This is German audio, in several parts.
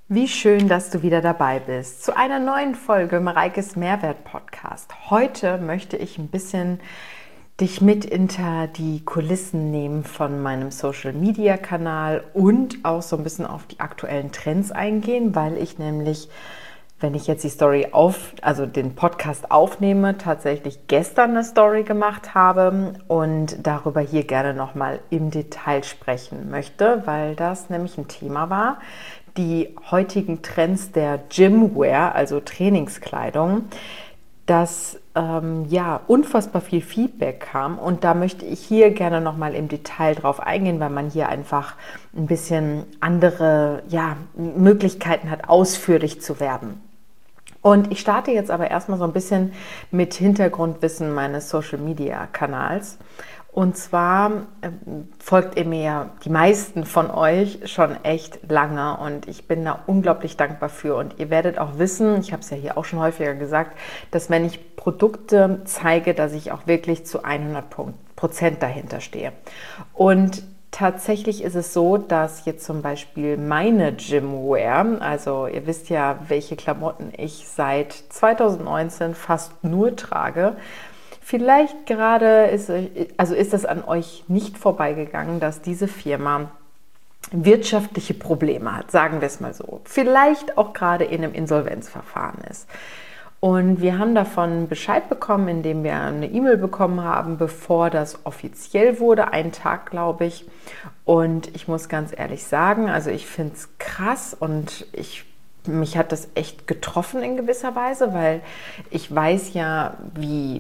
Wie schön, dass du wieder dabei bist zu einer neuen Folge Mareikes Mehrwert Podcast. Heute möchte ich ein bisschen dich mit hinter die Kulissen nehmen von meinem Social Media Kanal und auch so ein bisschen auf die aktuellen Trends eingehen, weil ich nämlich, wenn ich jetzt die Story also den Podcast aufnehme, tatsächlich gestern eine Story gemacht habe und darüber hier gerne nochmal im Detail sprechen möchte, weil das nämlich ein Thema war. Die heutigen Trends der Gymwear, also Trainingskleidung, dass unfassbar viel Feedback kam, und da möchte ich hier gerne nochmal im Detail drauf eingehen, weil man hier einfach ein bisschen andere Möglichkeiten hat, ausführlich zu werden. Und ich starte jetzt aber erstmal so ein bisschen mit Hintergrundwissen meines Social-Media-Kanals. Und zwar folgt ihr mir, die meisten von euch, schon echt lange, und ich bin da unglaublich dankbar für. Und ihr werdet auch wissen, ich habe es ja hier auch schon häufiger gesagt, dass wenn ich Produkte zeige, dass ich auch wirklich zu 100% dahinter stehe. Und tatsächlich ist es so, dass jetzt zum Beispiel meine Gymwear, also ihr wisst ja, welche Klamotten ich seit 2019 fast nur trage, vielleicht gerade ist das an euch nicht vorbeigegangen, dass diese Firma wirtschaftliche Probleme hat, sagen wir es mal so. Vielleicht auch gerade in einem Insolvenzverfahren ist. Und wir haben davon Bescheid bekommen, indem wir eine E-Mail bekommen haben, bevor das offiziell wurde, einen Tag, glaube ich. Und ich muss ganz ehrlich sagen, also ich finde es krass, und mich hat das echt getroffen in gewisser Weise, weil ich weiß ja, wie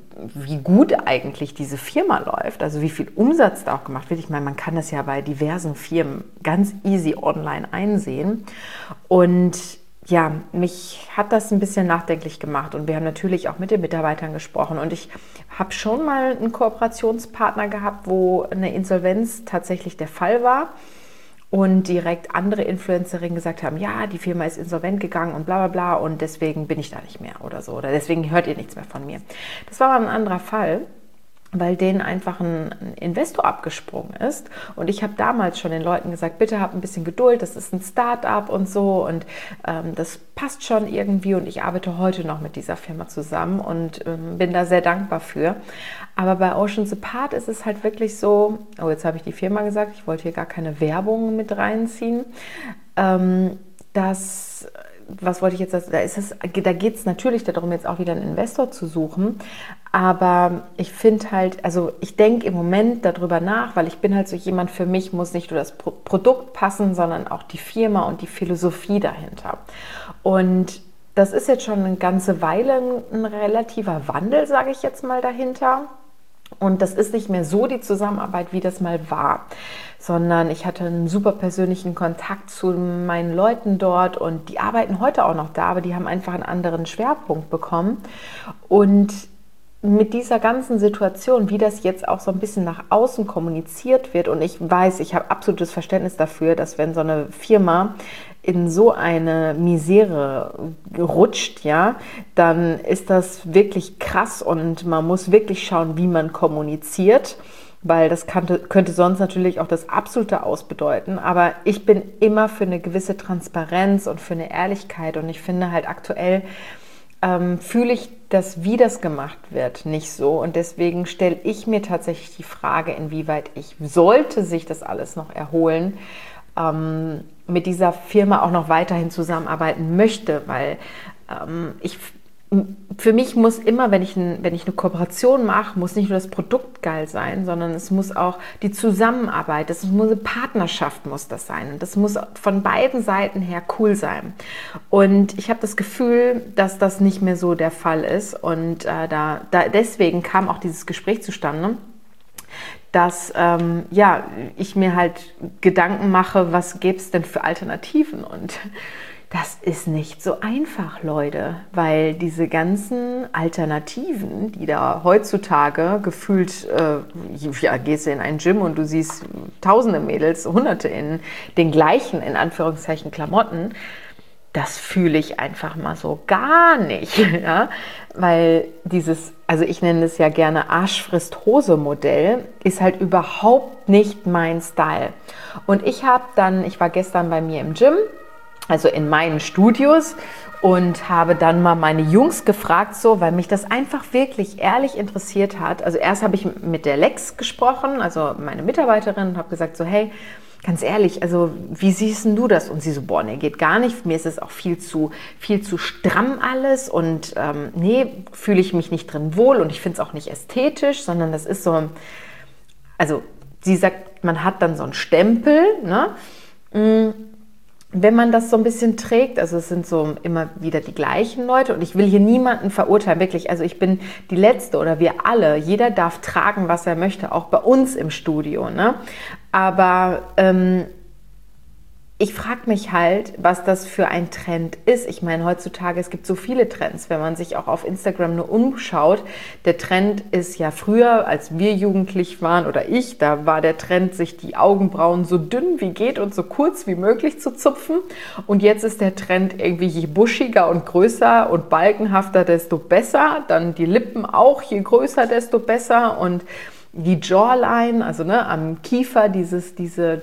gut eigentlich diese Firma läuft, also wie viel Umsatz da auch gemacht wird. Ich meine, man kann das ja bei diversen Firmen ganz easy online einsehen. Und ja, mich hat das ein bisschen nachdenklich gemacht, und wir haben natürlich auch mit den Mitarbeitern gesprochen, und ich habe schon mal einen Kooperationspartner gehabt, wo eine Insolvenz tatsächlich der Fall war. Und direkt andere Influencerinnen gesagt haben, ja, die Firma ist insolvent gegangen und bla bla bla, und deswegen bin ich da nicht mehr oder so. Oder deswegen hört ihr nichts mehr von mir. Das war aber ein anderer Fall, weil denen einfach ein Investor abgesprungen ist. Und ich habe damals schon den Leuten gesagt, bitte habt ein bisschen Geduld, das ist ein Start-up und so, und das passt schon irgendwie, und ich arbeite heute noch mit dieser Firma zusammen und bin da sehr dankbar für. Aber bei Oceans Apart ist es halt wirklich so, oh, jetzt habe ich die Firma gesagt, ich wollte hier gar keine Werbung mit reinziehen, was wollte ich jetzt sagen? Da geht es natürlich darum, jetzt auch wieder einen Investor zu suchen. Aber ich finde halt, also ich denke im Moment darüber nach, weil ich bin halt so jemand, für mich muss nicht nur das Produkt passen, sondern auch die Firma und die Philosophie dahinter. Und das ist jetzt schon eine ganze Weile ein relativer Wandel, sage ich jetzt mal, dahinter. Und das ist nicht mehr so die Zusammenarbeit, wie das mal war, sondern ich hatte einen super persönlichen Kontakt zu meinen Leuten dort, und die arbeiten heute auch noch da, aber die haben einfach einen anderen Schwerpunkt bekommen. Und mit dieser ganzen Situation, wie das jetzt auch so ein bisschen nach außen kommuniziert wird, und ich weiß, ich habe absolutes Verständnis dafür, dass wenn so eine Firma in so eine Misere rutscht, ja, dann ist das wirklich krass, und man muss wirklich schauen, wie man kommuniziert, weil das könnte sonst natürlich auch das absolute Aus bedeuten. Aber ich bin immer für eine gewisse Transparenz und für eine Ehrlichkeit, und ich finde halt aktuell fühle ich das, wie das gemacht wird, nicht so. Und deswegen stelle ich mir tatsächlich die Frage, inwieweit sollte sich das alles noch erholen, mit dieser Firma auch noch weiterhin zusammenarbeiten möchte, weil für mich muss immer, wenn ich eine Kooperation mache, muss nicht nur das Produkt geil sein, sondern es muss auch die Zusammenarbeit, das muss eine Partnerschaft, muss das sein. Und das muss von beiden Seiten her cool sein. Und ich habe das Gefühl, dass das nicht mehr so der Fall ist. Und deswegen kam auch dieses Gespräch zustande, dass ich mir halt Gedanken mache, was gäbe es denn für Alternativen? Und das ist nicht so einfach, Leute, weil diese ganzen Alternativen, die da heutzutage gefühlt, gehst du in ein Gym und du siehst tausende Mädels, hunderte in den gleichen, in Anführungszeichen, Klamotten, das fühle ich einfach mal so gar nicht, ja? Weil also ich nenne es ja gerne Arsch-frisst-Hose-Modell, ist halt überhaupt nicht mein Style. Und ich war gestern bei mir im Gym also in meinen Studios, und habe dann mal meine Jungs gefragt, so, weil mich das einfach wirklich ehrlich interessiert hat. Also erst habe ich mit der Lex gesprochen, also meine Mitarbeiterin, und habe gesagt so, hey, ganz ehrlich, also wie siehst denn du das? Und sie so, boah, nee, geht gar nicht. Mir ist es auch viel zu stramm alles und nee, fühle ich mich nicht drin wohl und ich finde es auch nicht ästhetisch, sondern das ist so, also sie sagt, man hat dann so einen Stempel, ne? Wenn man das so ein bisschen trägt, also es sind so immer wieder die gleichen Leute, und ich will hier niemanden verurteilen, wirklich, also ich bin die Letzte oder wir alle, jeder darf tragen, was er möchte, auch bei uns im Studio, ne? Aber ich frage mich halt, was das für ein Trend ist. Ich meine, heutzutage, es gibt so viele Trends, wenn man sich auch auf Instagram nur umschaut. Der Trend ist ja früher, als wir jugendlich waren oder ich, da war der Trend, sich die Augenbrauen so dünn wie geht und so kurz wie möglich zu zupfen. Und jetzt ist der Trend irgendwie, je buschiger und größer und balkenhafter, desto besser. Dann die Lippen auch, je größer, desto besser. Und die Jawline, also ne, am Kiefer, diese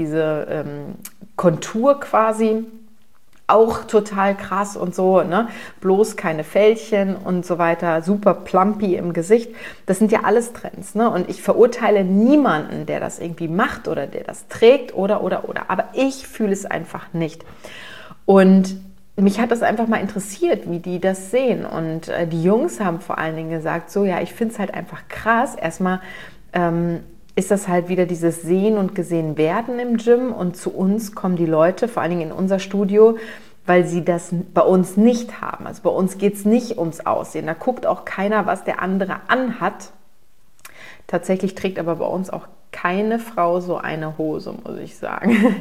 Kontur quasi, auch total krass und so, ne? Bloß keine Fältchen und so weiter, super plumpy im Gesicht. Das sind ja alles Trends, ne? Und ich verurteile niemanden, der das irgendwie macht oder der das trägt oder. Aber ich fühle es einfach nicht. Und mich hat das einfach mal interessiert, wie die das sehen. Und die Jungs haben vor allen Dingen gesagt, so ja, ich finde es halt einfach krass. Erstmal ist das halt wieder dieses Sehen und gesehen werden im Gym, und zu uns kommen die Leute, vor allen Dingen in unser Studio, weil sie das bei uns nicht haben. Also bei uns geht es nicht ums Aussehen. Da guckt auch keiner, was der andere anhat. Tatsächlich trägt aber bei uns auch keine Frau so eine Hose, muss ich sagen.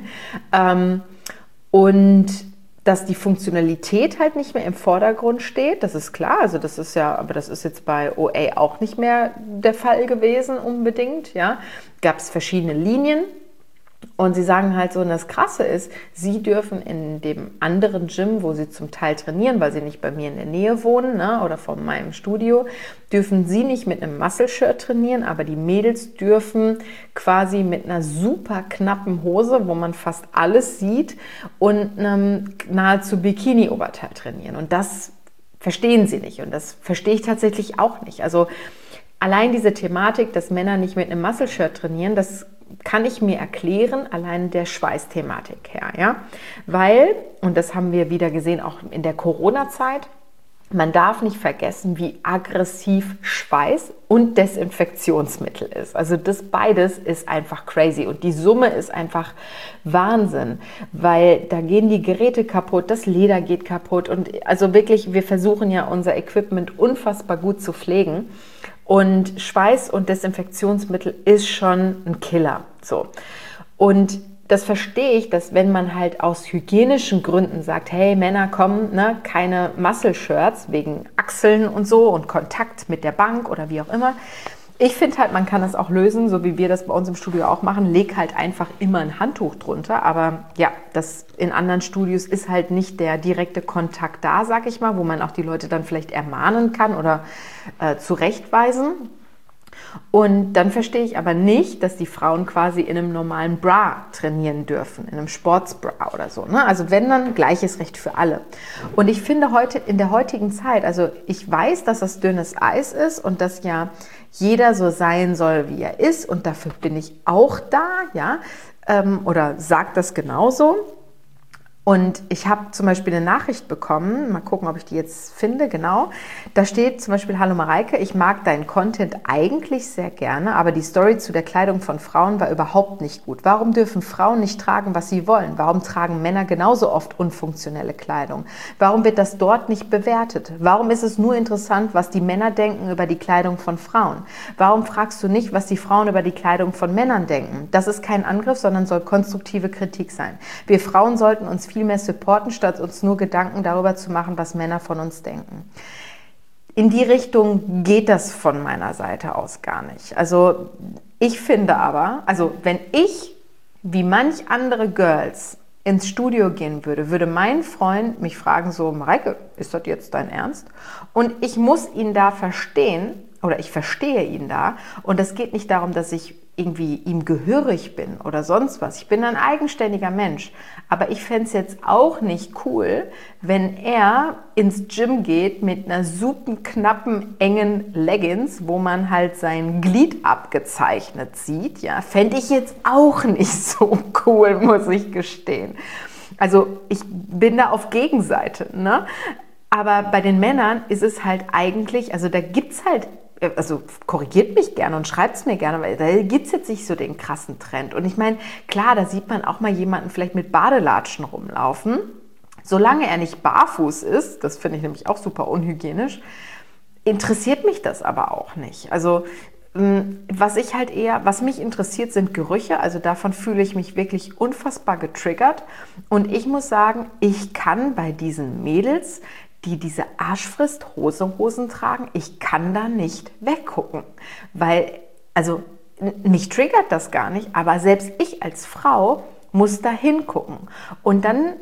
Und dass die Funktionalität halt nicht mehr im Vordergrund steht, das ist klar, also das ist ja, aber das ist jetzt bei OA auch nicht mehr der Fall gewesen unbedingt, ja, gab es verschiedene Linien. Und sie sagen halt so, und das Krasse ist, sie dürfen in dem anderen Gym, wo sie zum Teil trainieren, weil sie nicht bei mir in der Nähe wohnen, ne, oder von meinem Studio, dürfen sie nicht mit einem Muscle-Shirt trainieren, aber die Mädels dürfen quasi mit einer super knappen Hose, wo man fast alles sieht, und einem nahezu Bikini-Oberteil trainieren. Und das verstehen sie nicht, und das verstehe ich tatsächlich auch nicht. Also allein diese Thematik, dass Männer nicht mit einem Muscle-Shirt trainieren, das kann ich mir erklären, allein der Schweißthematik her, ja, weil, und das haben wir wieder gesehen, auch in der Corona-Zeit, man darf nicht vergessen, wie aggressiv Schweiß und Desinfektionsmittel ist. Also das beides ist einfach crazy, und die Summe ist einfach Wahnsinn, weil da gehen die Geräte kaputt, das Leder geht kaputt, und also wirklich, wir versuchen ja unser Equipment unfassbar gut zu pflegen. Und Schweiß und Desinfektionsmittel ist schon ein Killer. So. Und das verstehe ich, dass wenn man halt aus hygienischen Gründen sagt, hey Männer, komm, ne, keine Muscle-Shirts wegen Achseln und so und Kontakt mit der Bank oder wie auch immer. Ich finde halt, man kann das auch lösen, so wie wir das bei uns im Studio auch machen. Leg halt einfach immer ein Handtuch drunter. Aber ja, das in anderen Studios ist halt nicht der direkte Kontakt da, sag ich mal, wo man auch die Leute dann vielleicht ermahnen kann oder zurechtweisen. Und dann verstehe ich aber nicht, dass die Frauen quasi in einem normalen Bra trainieren dürfen, in einem Sportsbra oder so, ne? Also wenn, dann gleiches Recht für alle. Und ich finde heute, in der heutigen Zeit, also ich weiß, dass das dünnes Eis ist und dass ja jeder so sein soll, wie er ist, und dafür bin ich auch da, ja, oder sage das genauso. Und ich habe zum Beispiel eine Nachricht bekommen, mal gucken, ob ich die jetzt finde, genau. Da steht zum Beispiel: Hallo Mareike, ich mag deinen Content eigentlich sehr gerne, aber die Story zu der Kleidung von Frauen war überhaupt nicht gut. Warum dürfen Frauen nicht tragen, was sie wollen? Warum tragen Männer genauso oft unfunktionelle Kleidung? Warum wird das dort nicht bewertet? Warum ist es nur interessant, was die Männer denken über die Kleidung von Frauen? Warum fragst du nicht, was die Frauen über die Kleidung von Männern denken? Das ist kein Angriff, sondern soll konstruktive Kritik sein. Wir Frauen sollten uns viel mehr supporten, statt uns nur Gedanken darüber zu machen, was Männer von uns denken. In die Richtung geht das von meiner Seite aus gar nicht. Also ich finde aber, also wenn ich, wie manch andere Girls, ins Studio gehen würde, würde mein Freund mich fragen so: Mareike, ist das jetzt dein Ernst? Und ich muss ihn da verstehen, oder ich verstehe ihn da. Und es geht nicht darum, dass ich irgendwie ihm gehörig bin oder sonst was. Ich bin ein eigenständiger Mensch. Aber ich fände es jetzt auch nicht cool, wenn er ins Gym geht mit einer super knappen, engen Leggings, wo man halt sein Glied abgezeichnet sieht. Ja, fände ich jetzt auch nicht so cool, muss ich gestehen. Also ich bin da auf Gegenseite, ne? Aber bei den Männern ist es halt eigentlich, also da gibt es halt, also korrigiert mich gerne und schreibt es mir gerne, weil da gibt es jetzt nicht so den krassen Trend. Und ich meine, klar, da sieht man auch mal jemanden vielleicht mit Badelatschen rumlaufen. Solange er nicht barfuß ist, das finde ich nämlich auch super unhygienisch, interessiert mich das aber auch nicht. Also was mich interessiert, sind Gerüche. Also davon fühle ich mich wirklich unfassbar getriggert. Und ich muss sagen, ich kann bei diesen Mädels, die diese Arschfrist-Hosen tragen, ich kann da nicht weggucken. Weil, also mich triggert das gar nicht, aber selbst ich als Frau muss da hingucken. Und dann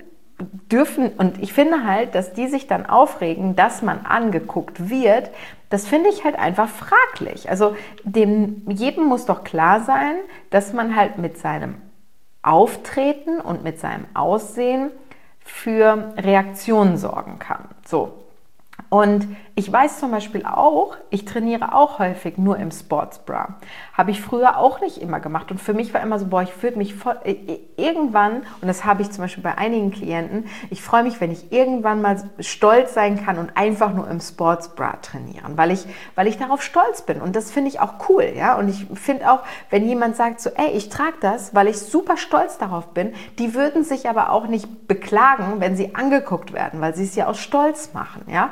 und ich finde halt, dass die sich dann aufregen, dass man angeguckt wird, das finde ich halt einfach fraglich. Also jedem muss doch klar sein, dass man halt mit seinem Auftreten und mit seinem Aussehen für Reaktionen sorgen kann. So. Und ich weiß zum Beispiel auch, ich trainiere auch häufig nur im Sportsbra. Habe ich früher auch nicht immer gemacht. Und für mich war immer so, boah, ich fühle mich voll, irgendwann, und das habe ich zum Beispiel bei einigen Klienten, ich freue mich, wenn ich irgendwann mal stolz sein kann und einfach nur im Sportsbra trainieren, weil ich darauf stolz bin. Und das finde ich auch cool, ja. Und ich finde auch, wenn jemand sagt so, ey, ich trage das, weil ich super stolz darauf bin, die würden sich aber auch nicht beklagen, wenn sie angeguckt werden, weil sie es ja aus Stolz machen, ja.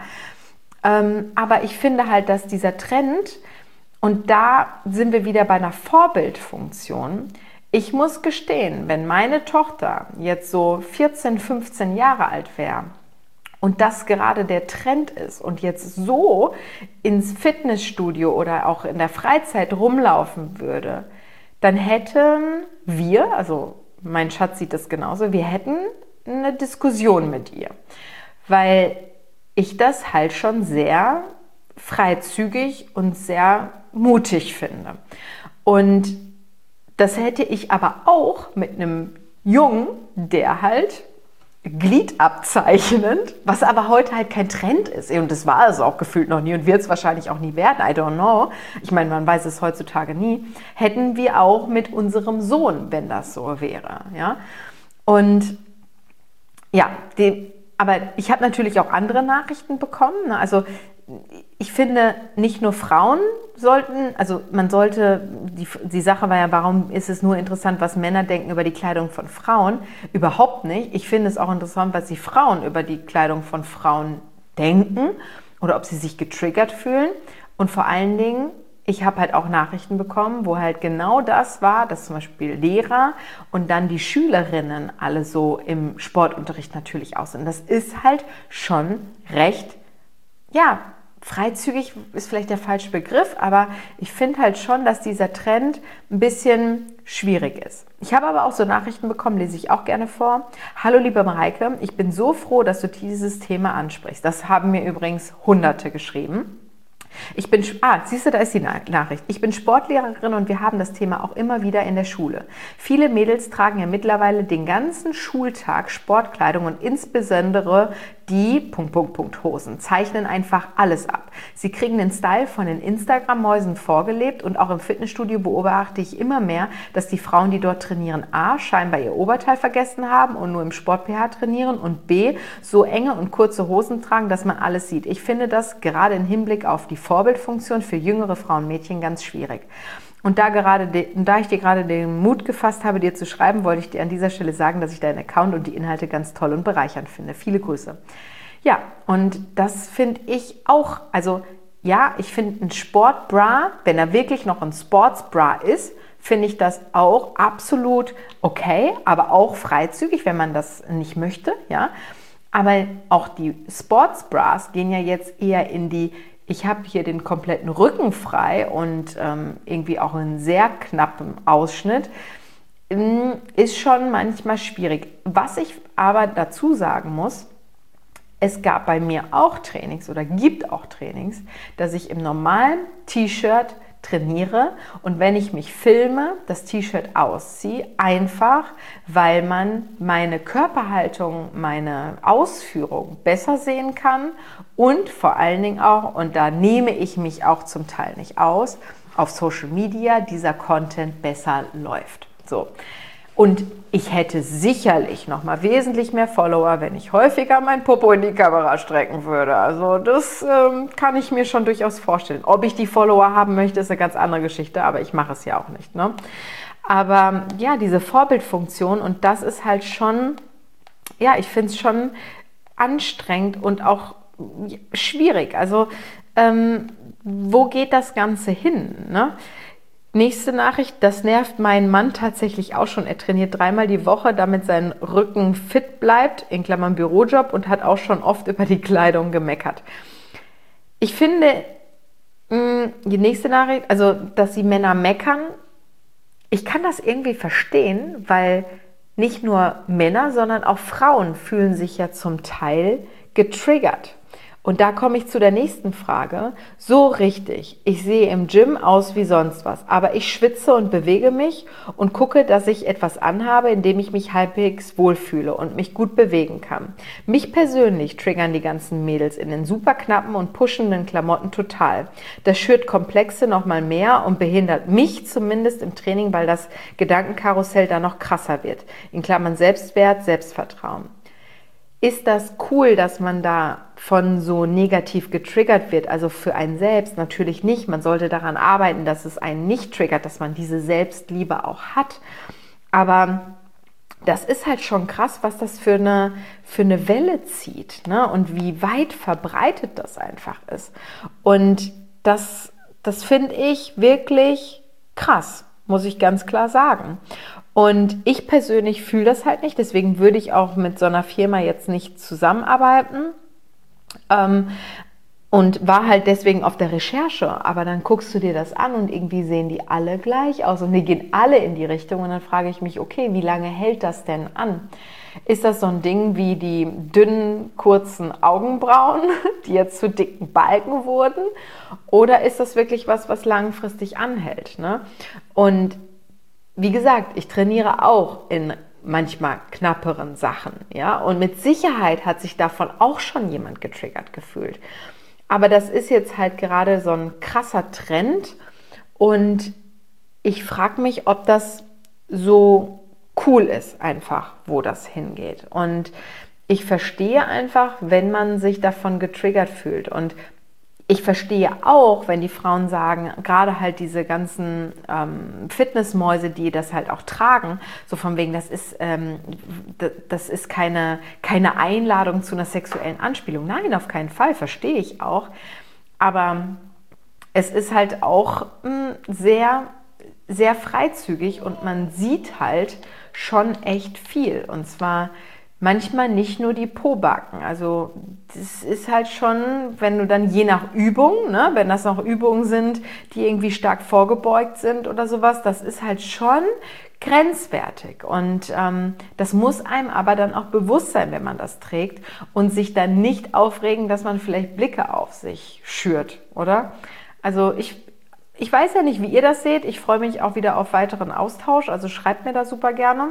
Aber ich finde halt, dass dieser Trend, und da sind wir wieder bei einer Vorbildfunktion, ich muss gestehen, wenn meine Tochter jetzt so 14, 15 Jahre alt wäre und das gerade der Trend ist und jetzt so ins Fitnessstudio oder auch in der Freizeit rumlaufen würde, dann hätten wir, also mein Schatz sieht das genauso, wir hätten eine Diskussion mit ihr, weil ich das halt schon sehr freizügig und sehr mutig finde. Und das hätte ich aber auch mit einem Jungen, der halt Glied abzeichnend, was aber heute halt kein Trend ist. Und das war es auch gefühlt noch nie und wird es wahrscheinlich auch nie werden. I don't know. Ich meine, man weiß es heutzutage nie. Hätten wir auch mit unserem Sohn, wenn das so wäre. Ja? Und ja, aber ich habe natürlich auch andere Nachrichten bekommen. Also ich finde, nicht nur Frauen sollten, also man sollte, die Sache war ja, warum ist es nur interessant, was Männer denken über die Kleidung von Frauen? Überhaupt nicht. Ich finde es auch interessant, was die Frauen über die Kleidung von Frauen denken oder ob sie sich getriggert fühlen. Und vor allen Dingen, ich habe halt auch Nachrichten bekommen, wo halt genau das war, dass zum Beispiel Lehrer und dann die Schülerinnen alle so im Sportunterricht natürlich aussehen. Das ist halt schon recht, ja, freizügig ist vielleicht der falsche Begriff, aber ich finde halt schon, dass dieser Trend ein bisschen schwierig ist. Ich habe aber auch so Nachrichten bekommen, lese ich auch gerne vor. Hallo liebe Mareike, ich bin so froh, dass du dieses Thema ansprichst. Das haben mir übrigens Hunderte geschrieben. Siehst du, da ist die Nachricht. Ich bin Sportlehrerin und wir haben das Thema auch immer wieder in der Schule. Viele Mädels tragen ja mittlerweile den ganzen Schultag Sportkleidung und insbesondere die Hosen zeichnen einfach alles ab. Sie kriegen den Style von den Instagram-Mäusen vorgelebt und auch im Fitnessstudio beobachte ich immer mehr, dass die Frauen, die dort trainieren, A, scheinbar ihr Oberteil vergessen haben und nur im Sport-BH trainieren und B, so enge und kurze Hosen tragen, dass man alles sieht. Ich finde das gerade im Hinblick auf die Vorbildfunktion für jüngere Frauen und Mädchen ganz schwierig. Und da ich dir gerade den Mut gefasst habe, dir zu schreiben, wollte ich dir an dieser Stelle sagen, dass ich deinen Account und die Inhalte ganz toll und bereichernd finde. Viele Grüße. Ja, und das finde ich auch, also ja, ich finde ein Sportbra, wenn er wirklich noch ein Sportsbra ist, finde ich das auch absolut okay, aber auch freizügig, wenn man das nicht möchte, ja. Aber auch die Sportsbras gehen ja jetzt eher in die, ich habe hier den kompletten Rücken frei und irgendwie auch einen sehr knappen Ausschnitt, ist schon manchmal schwierig. Was ich aber dazu sagen muss, Es gab bei mir auch Trainings oder gibt auch Trainings, dass ich im normalen T-Shirt trainiere und wenn ich mich filme, das T-Shirt ausziehe, einfach weil man meine Körperhaltung, meine Ausführung besser sehen kann und vor allen Dingen auch, und da nehme ich mich auch zum Teil nicht aus, auf Social Media dieser Content besser läuft. So. Und ich hätte sicherlich noch mal wesentlich mehr Follower, wenn ich häufiger mein Popo in die Kamera strecken würde. Also das kann ich mir schon durchaus vorstellen. Ob ich die Follower haben möchte, ist eine ganz andere Geschichte, aber ich mache es ja auch nicht, ne? Aber ja, diese Vorbildfunktion, und das ist halt schon, ja, ich finde es schon anstrengend und auch schwierig. Also wo geht das Ganze hin, ne? Nächste Nachricht, das nervt meinen Mann tatsächlich auch schon. Er trainiert 3-mal die Woche, damit sein Rücken fit bleibt, in Klammern Bürojob, und hat auch schon oft über die Kleidung gemeckert. Ich finde, die nächste Nachricht, also, dass die Männer meckern, ich kann das irgendwie verstehen, weil nicht nur Männer, sondern auch Frauen fühlen sich ja zum Teil getriggert. Und da komme ich zu der nächsten Frage. So richtig, ich sehe im Gym aus wie sonst was, aber ich schwitze und bewege mich und gucke, dass ich etwas anhabe, in dem ich mich halbwegs wohlfühle und mich gut bewegen kann. Mich persönlich triggern die ganzen Mädels in den super knappen und pushenden Klamotten total. Das schürt Komplexe nochmal mehr und behindert mich zumindest im Training, weil das Gedankenkarussell da noch krasser wird. In Klammern Selbstwert, Selbstvertrauen. Ist das cool, dass man da von so negativ getriggert wird? Also für einen selbst natürlich nicht. Man sollte daran arbeiten, dass es einen nicht triggert, dass man diese Selbstliebe auch hat. Aber das ist halt schon krass, was das für eine Welle zieht, ne? Und wie weit verbreitet das einfach ist. Und das finde ich wirklich krass, muss ich ganz klar sagen. Und ich persönlich fühle das halt nicht, deswegen würde ich auch mit so einer Firma jetzt nicht zusammenarbeiten und war halt deswegen auf der Recherche. Aber dann guckst du dir das an und irgendwie sehen die alle gleich aus und die gehen alle in die Richtung und dann frage ich mich, okay, wie lange hält das denn an? Ist das so ein Ding wie die dünnen, kurzen Augenbrauen, die jetzt zu dicken Balken wurden? Oder ist das wirklich was langfristig anhält, ne? Und wie gesagt, ich trainiere auch in manchmal knapperen Sachen, ja, und mit Sicherheit hat sich davon auch schon jemand getriggert gefühlt. Aber das ist jetzt halt gerade so ein krasser Trend und ich frage mich, ob das so cool ist einfach, wo das hingeht. Und ich verstehe einfach, wenn man sich davon getriggert fühlt. Und ich verstehe auch, wenn die Frauen sagen, gerade halt diese ganzen Fitnessmäuse, die das halt auch tragen, so von wegen, das ist keine Einladung zu einer sexuellen Anspielung. Nein, auf keinen Fall, verstehe ich auch. Aber es ist halt auch sehr, sehr freizügig und man sieht halt schon echt viel. Und zwar manchmal nicht nur die Pobacken, also das ist halt schon, wenn du dann je nach Übung, ne, wenn das noch Übungen sind, die irgendwie stark vorgebeugt sind oder sowas, das ist halt schon grenzwertig und das muss einem aber dann auch bewusst sein, wenn man das trägt und sich dann nicht aufregen, dass man vielleicht Blicke auf sich schürt, oder? Also ich weiß ja nicht, wie ihr das seht, ich freue mich auch wieder auf weiteren Austausch, also schreibt mir da super gerne.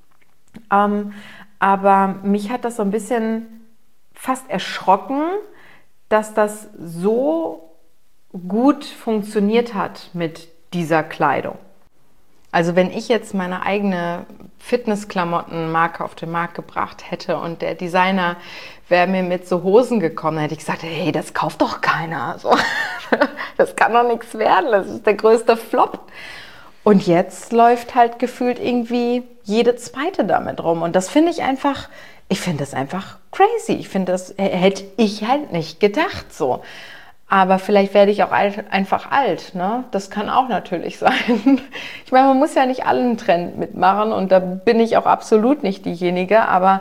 Aber mich hat das so ein bisschen fast erschrocken, dass das so gut funktioniert hat mit dieser Kleidung. Also wenn ich jetzt meine eigene Fitnessklamottenmarke auf den Markt gebracht hätte und der Designer wäre mir mit so Hosen gekommen, dann hätte ich gesagt, hey, das kauft doch keiner. So, das kann doch nichts werden, das ist der größte Flop. Und jetzt läuft halt gefühlt irgendwie jede zweite damit rum. Und das finde ich einfach, das einfach crazy. Ich finde, das hätte ich halt nicht gedacht so. Aber vielleicht werde ich auch einfach alt, ne? Das kann auch natürlich sein. Ich meine, man muss ja nicht allen Trend mitmachen und da bin ich auch absolut nicht diejenige. Aber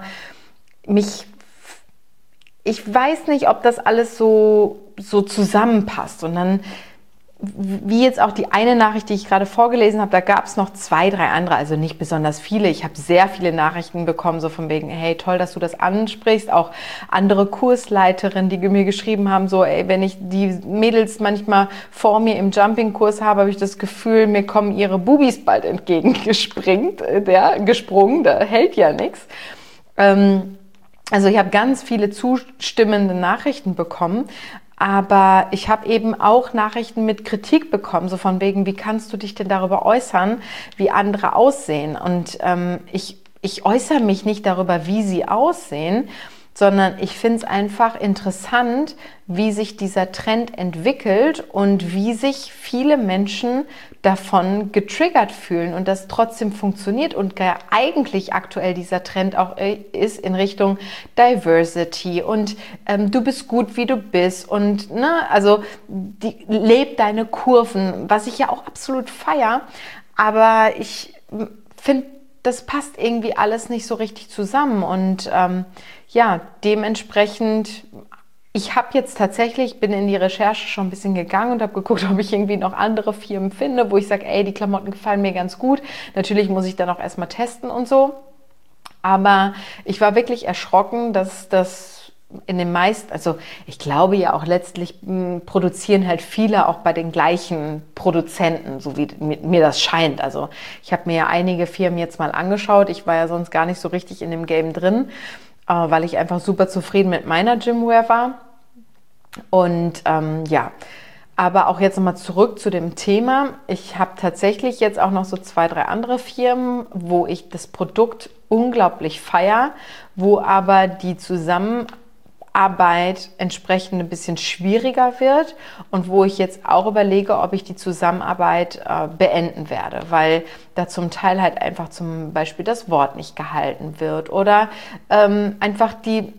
ich weiß nicht, ob das alles so zusammenpasst. Und dann wie jetzt auch die eine Nachricht, die ich gerade vorgelesen habe, da gab es noch 2, 3 andere, also nicht besonders viele. Ich habe sehr viele Nachrichten bekommen, so von wegen, hey, toll, dass du das ansprichst. Auch andere Kursleiterinnen, die mir geschrieben haben, so, ey, wenn ich die Mädels manchmal vor mir im Jumping-Kurs habe ich das Gefühl, mir kommen ihre Bubis bald gesprungen, da hält ja nichts. Also ich habe ganz viele zustimmende Nachrichten bekommen, aber ich habe eben auch Nachrichten mit Kritik bekommen, so von wegen, wie kannst du dich denn darüber äußern, wie andere aussehen? Und ich äußere mich nicht darüber, wie sie aussehen, sondern ich finde es einfach interessant, wie sich dieser Trend entwickelt und wie sich viele Menschen davon getriggert fühlen und das trotzdem funktioniert und eigentlich aktuell dieser Trend auch ist in Richtung Diversity und du bist gut, wie du bist und also leb deine Kurven, was ich ja auch absolut feiere, aber ich finde, das passt irgendwie alles nicht so richtig zusammen und ja, dementsprechend, ich habe jetzt tatsächlich, bin in die Recherche schon ein bisschen gegangen und habe geguckt, ob ich irgendwie noch andere Firmen finde, wo ich sage, ey, die Klamotten gefallen mir ganz gut. Natürlich muss ich dann auch erstmal testen und so. Aber ich war wirklich erschrocken, dass das in den meisten, also ich glaube ja auch letztlich produzieren halt viele auch bei den gleichen Produzenten, so wie mir das scheint. Also ich habe mir ja einige Firmen jetzt mal angeschaut. Ich war ja sonst gar nicht so richtig in dem Game drin, weil ich einfach super zufrieden mit meiner Gymwear war. Und ja, aber auch jetzt nochmal zurück zu dem Thema. Ich habe tatsächlich jetzt auch noch so 2, 3 andere Firmen, wo ich das Produkt unglaublich feiere, wo aber die Zusammenarbeit entsprechend ein bisschen schwieriger wird und wo ich jetzt auch überlege, ob ich die Zusammenarbeit beenden werde, weil da zum Teil halt einfach zum Beispiel das Wort nicht gehalten wird oder einfach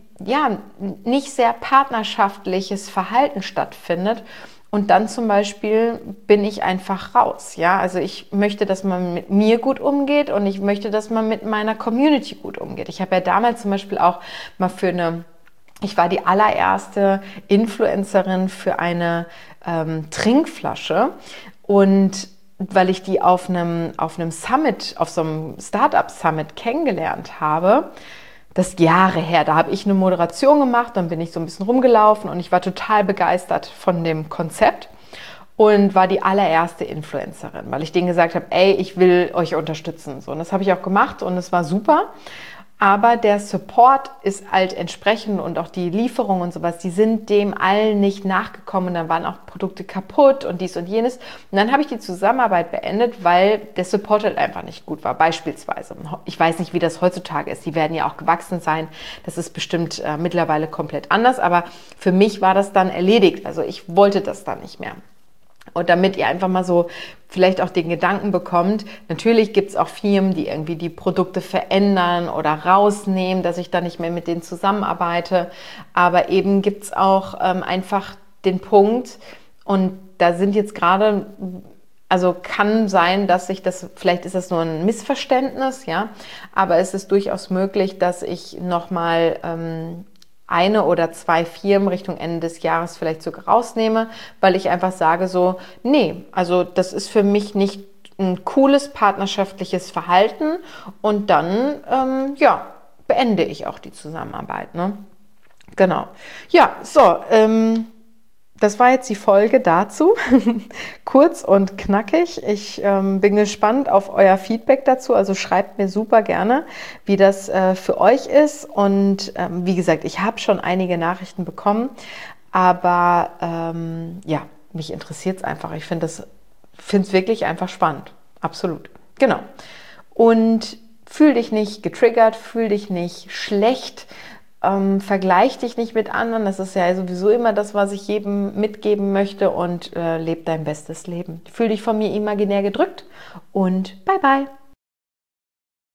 nicht sehr partnerschaftliches Verhalten stattfindet. Und dann zum Beispiel bin ich einfach raus. Ja? Also ich möchte, dass man mit mir gut umgeht und ich möchte, dass man mit meiner Community gut umgeht. Ich habe ja damals zum Beispiel auch mal ich war die allererste Influencerin für eine Trinkflasche und weil ich die auf einem Summit, auf so einem Startup-Summit kennengelernt habe, das ist Jahre her, da habe ich eine Moderation gemacht, dann bin ich so ein bisschen rumgelaufen und ich war total begeistert von dem Konzept und war die allererste Influencerin, weil ich denen gesagt habe, ey, ich will euch unterstützen. So, und das habe ich auch gemacht und es war super. Aber der Support ist halt entsprechend und auch die Lieferung und sowas, die sind dem allen nicht nachgekommen. Und dann waren auch Produkte kaputt und dies und jenes. Und dann habe ich die Zusammenarbeit beendet, weil der Support halt einfach nicht gut war. Beispielsweise, ich weiß nicht, wie das heutzutage ist. Die werden ja auch gewachsen sein. Das ist bestimmt mittlerweile komplett anders. Aber für mich war das dann erledigt. Also ich wollte das dann nicht mehr. Und damit ihr einfach mal so vielleicht auch den Gedanken bekommt, natürlich gibt es auch Firmen, die irgendwie die Produkte verändern oder rausnehmen, dass ich dann nicht mehr mit denen zusammenarbeite. Aber eben gibt es auch einfach den Punkt, und da sind jetzt gerade, also kann sein, dass vielleicht ist das nur ein Missverständnis, ja, aber es ist durchaus möglich, dass ich nochmal eine oder 2 Firmen Richtung Ende des Jahres vielleicht sogar rausnehme, weil ich einfach sage so, nee, also das ist für mich nicht ein cooles partnerschaftliches Verhalten und dann, beende ich auch die Zusammenarbeit, ne? Genau. Ja, so, das war jetzt die Folge dazu. Kurz und knackig. Ich bin gespannt auf euer Feedback dazu. Also schreibt mir super gerne, wie das für euch ist. Und wie gesagt, ich habe schon einige Nachrichten bekommen. Aber mich interessiert es einfach. Ich finde es wirklich einfach spannend. Absolut. Genau. Und fühl dich nicht getriggert, fühl dich nicht schlecht. Vergleich dich nicht mit anderen, das ist ja sowieso immer das, was ich jedem mitgeben möchte, und leb dein bestes Leben. Fühl dich von mir imaginär gedrückt und bye bye.